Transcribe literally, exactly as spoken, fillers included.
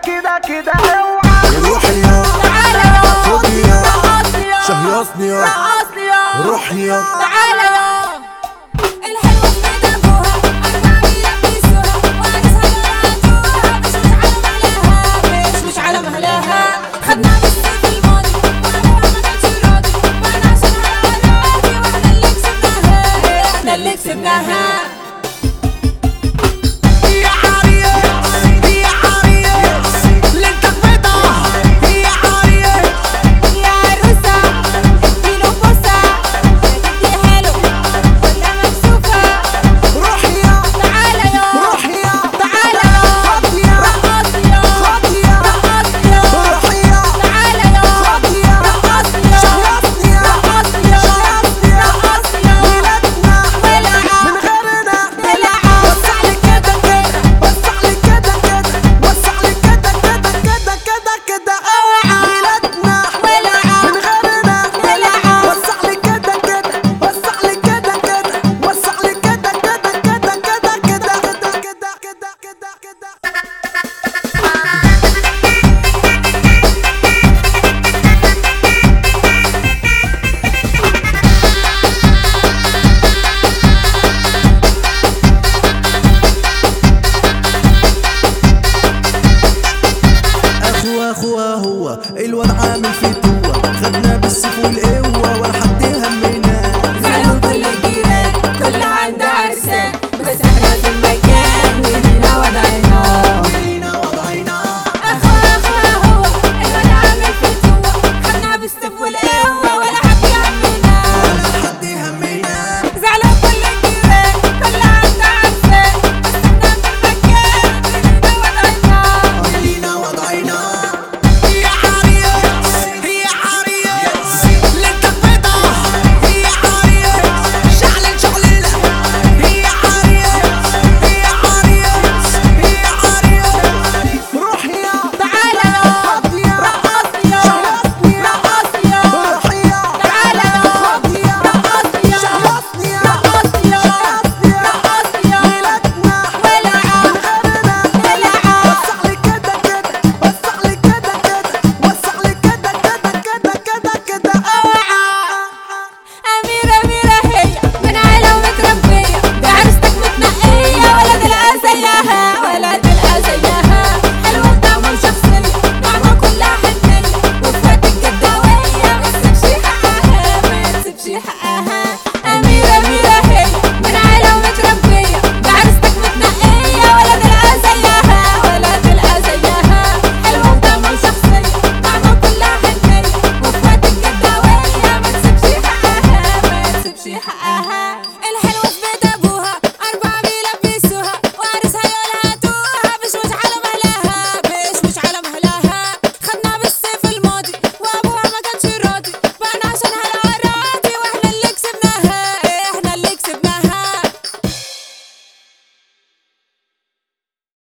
كده كده اوعى. روحي يا تعالى يا خدي يا رقصني يا شهيصني يا رقصني يا روحي يا تعالى يا الحلوة في ميدان ابوها انا بعمل لك بيسوها وعايزها مش مش على مهلها مش مش على مهلها خدنا بالسيف الماضي وانا ما كانش راضي وانا عشان راضي واحنا اللي كسبناها احنا اللي كسبناها